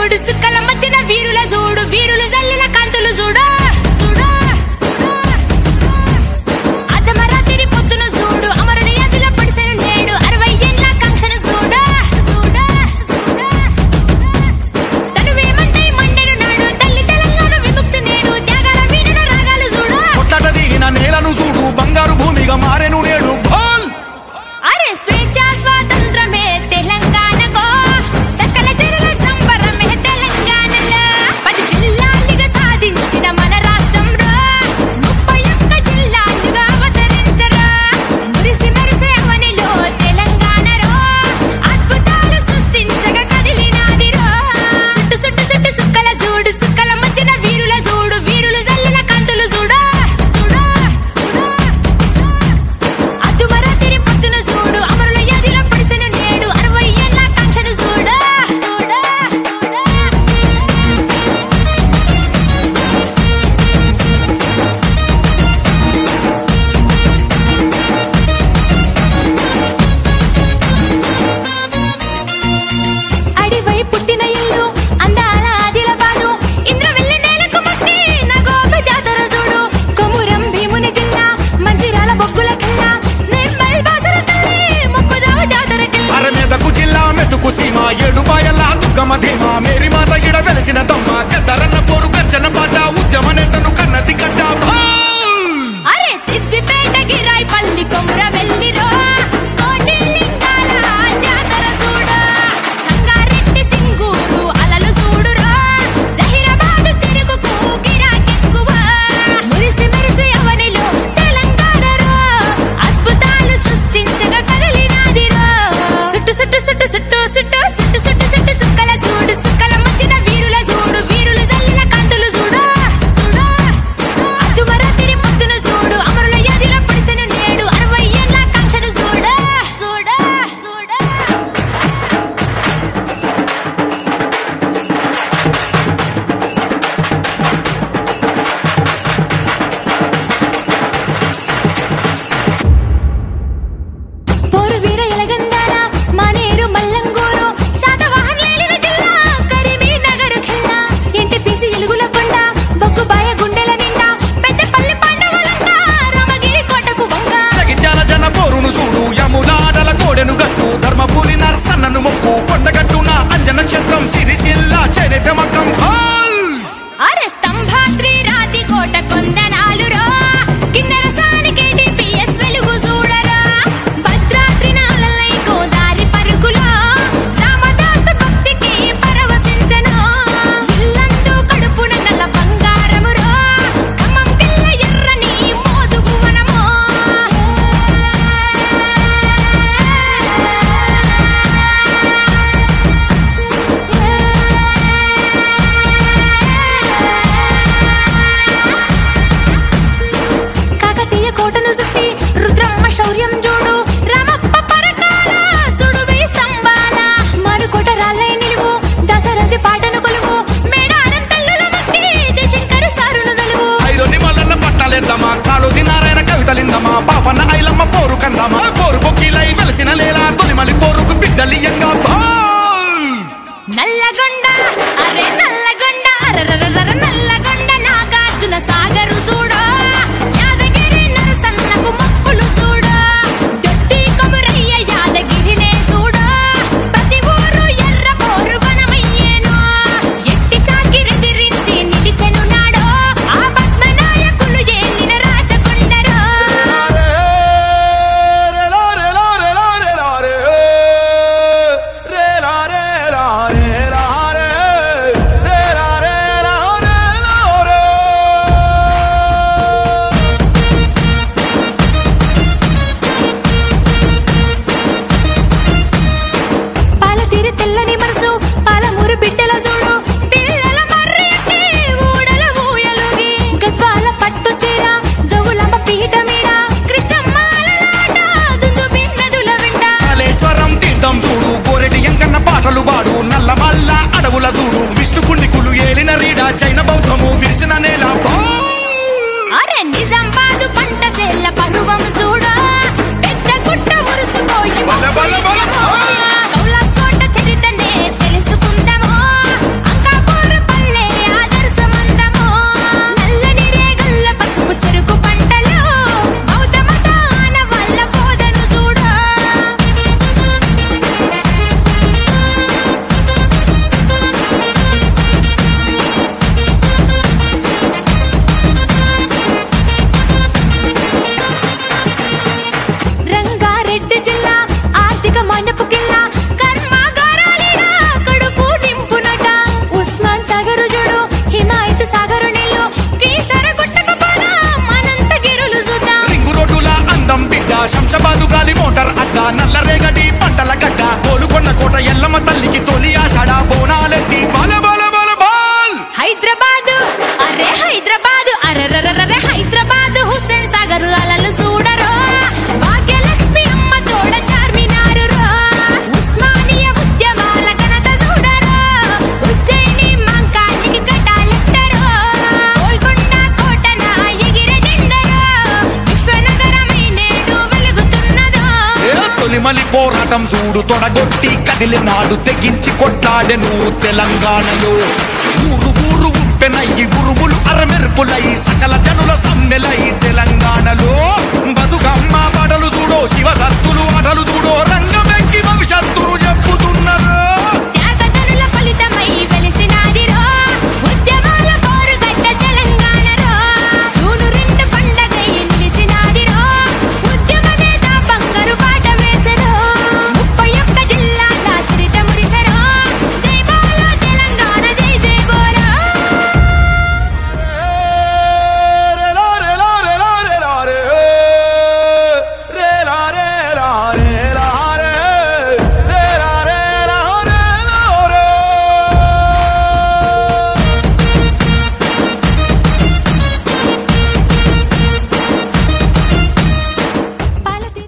చూడు సుక్కల మధ్యన వీరుల చూడు వీరులు జల్లిన కాంతులు చూడు అర్ధమరాత్రి పొద్దున చూడు అమరుని అదిలో పడిసెను నేడు 60 ఏళ్ల కాంక్షను చూడు తనువేమంటే మండెను నాడు తల్లి తెలంగాణ విముక్తి నేడు త్యాగాల వీరుల రాగాలు చూడు కొట్టట దిగిన నేలను చూడు బంగారు భూమిగా మారెను నేడు అరే స్వేచ్ఛ స్వాతంత్రమే తెలంగాణకో సకల జనుల సంబరమే తెలంగాణలో 10 జిల్లాలుగా సాధించిన మన రాష్ట్రంలో 31 జిల్లాలుగా అవతరించరా మురిసి మెరిసే అవనిలో తెలంగాణలో అద్భుతాలు సృష్టించగా కదిలినాదిరో సుట్టు సుక్కల చూడు సుక్కల మధ్యన వీరుల చూడు వీరులు జల్లిన కాంతులు చూడు అర్ధమరాత్రి పొద్దున చూడు అమరుల యాదిలో పడిసెను నేడు 60 ఏళ్ల కాంక్షను చూడు అడివై పుట్టిన ఇల్లు అందాల ఆదిలాబాదు ఇంద్రవెల్లి నేలకు మట్టి నగోబ జాతర చూడు కొమురం భీముని జిల్లా మంచిరాల బొగ్గుల కిల్లా నిర్మల్ బాసర తల్లి మొక్కుదావ జాతర కిల్లా అరమేదకు జిల్లా మెతుకు సీమ 7 పాయల దుర్గమ ధీమ మేరీ మాత ఇడ వెలిసిన దమ్మ గద్దరన్న పోరు గర్జన పాట ఉద్యమ నేతను కన్నది కట్ట అరే సిద్దిపేట గిరాయి పల్లి కొమురవెల్లిరో కోటి లింగాల జాతర చూడు సంగారెడ్డి సింగూరు అలలు చూడురో జహీరాబాద్ చెరుకుకు గిరాకెక్కువ మురిసి మెరిసి అవనిలో తెలంగాణలో అద్భుతాలు సృష్టించగా కదిలినాదిరో సుట్టు సుక్కల చూడు సుక్కల మధ్యన వీరుల చూడు వీరులు జల్లిన కాంతులు చూడు అర్ధమరాత్రి పొద్దున చూడు అమరుల యాదిలో పడిసెను నేడు 60 ఏళ్ల కాంక్షను చూడు పోరు వీర ఎలగందాల మానేరు మల్లంగూరు శాతవాహన లేలిన జిల్లా కరీంనగర్ ఖిల్లా ఎన్టీపీసీ ఎలుగుల కొండ బొగ్గుబాయ గుండెల నిండా పెద్దపల్లి పాండవులంక రామగిరి కోటకు వంగ జగిత్యాల జన పోరును చూడు యములాడల కోడెను గట్టు ధర్మపురి నరసన్నను మొక్కు కొండగట్టున అంజన క్షేత్రం సిరిసిల్ల చేనేత మక్కం అరే స్తంభాద్రి రాతి కోట కొందనాలురో కిన్నెర సానికి టీపీఎస్ వెలుగు చూడరా భద్రాద్రి నాలలై గోదారి పరుగులో రామదాస భక్తికి పరవశించెను ఇల్లంతు కడుపున నల్ల బంగారమురో ఖమ్మం కిల్ల ఎర్రని మోదు భువనమో ఆగమాండపు కిల్లా కర్మాగారాలిడా కడుపు నింపునట ఉస్మాన్ సాగరు చూడు హిమాయత్ సాగరు నీళ్ళు కీసర గుట్టకపోనా మనంత గిరులు చూద్దాం రింగు రోడ్డుల అందం బిడ్డ శంషాబాదు గాలి మోటార్ అడ్డ నల్ల రేగడి పంటల గడ్డ కోలుకొండ కోట ఎల్లమ్మ తల్లికి తొలి ఆషాఢ బోనాలెత్తి బాల బాల బాల బాల్ హైదరాబాదు అరే హైదరాబాదు అరెరెరెరె హైదరాబాదు హుస్సేన్ సాగర్ అలలు చూడరో భాగ్యలక్ష్మి అమ్మ తోడ చార్మినారు రో ఉస్మానియా ఉద్యమాల ఘనత చూడరో ఉజ్జయిని మంకానికి కటాలెత్తరో గోల్కొండ కోటన ఎగిరే జెండరో విశ్వనగరమై నేడు వెలుగుతున్నదో తొలిమలి పోరాటం చూడు తొడగొట్టి కదిలినాడు తెగించి కొట్లాడెను తెలంగాణలో ఊరు ఊరు ఉప్పెనయ్యి ఉరుములు అరమెరుపులై సకల జనుల సమ్మెలై తెలంగాణలో బతుకమ్మ పాటలు చూడో శివ సత్తులు ఆటలు చూడో రంగ